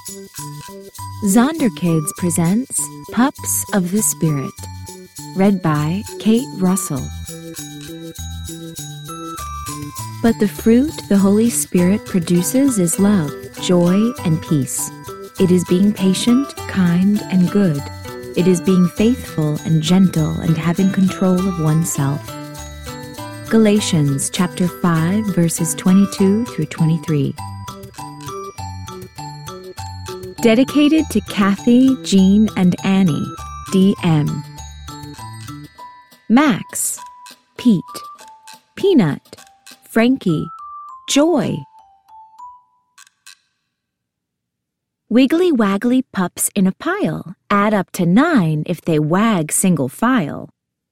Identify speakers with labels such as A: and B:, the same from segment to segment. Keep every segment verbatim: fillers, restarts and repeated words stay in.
A: Zonderkids presents Pups of the Spirit, read by Kate Russell. But the fruit the Holy Spirit produces is love, joy, and peace. It is being patient, kind, and good. It is being faithful and gentle and having control of oneself. Galatians chapter five, verses twenty-two through twenty-three. Dedicated to Kathy, Jean, and Annie, D M Max, Pete, Peanut, Frankie, Joy. Wiggly waggly pups in a pile add up to nine if they wag single file.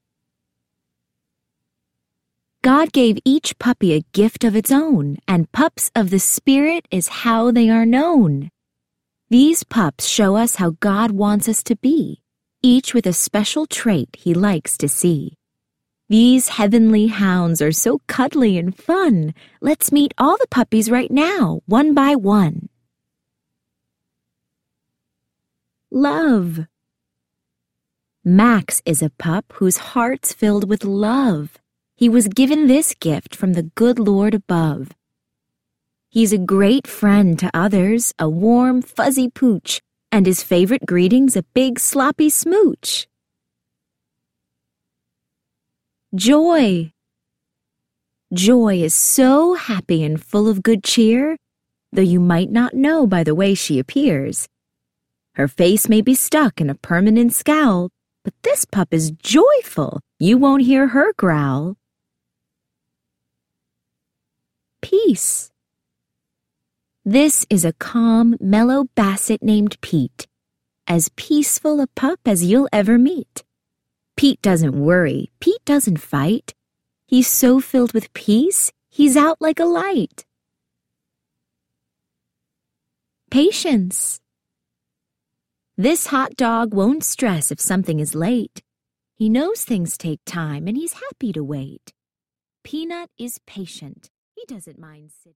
A: God gave each puppy a gift of its own, and pups of the Spirit is how they are known. These pups show us how God wants us to be, each with a special trait he likes to see. These heavenly hounds are so cuddly and fun. Let's meet all the puppies right now, one by one. Love. Max is a pup whose heart's filled with love. He was given this gift from the good Lord above. He's a great friend to others, a warm, fuzzy pooch, and his favorite greeting's a big, sloppy smooch. Joy. Joy is so happy and full of good cheer, though you might not know by the way she appears. Her face may be stuck in a permanent scowl, but this pup is joyful. You won't hear her growl. Peace. This is a calm, mellow basset named Pete, as peaceful a pup as you'll ever meet. Pete doesn't worry. Pete doesn't fight. He's so filled with peace, he's out like a light. Patience. This hot dog won't stress if something is late. He knows things take time and he's happy to wait. Peanut is patient. He doesn't mind sitting.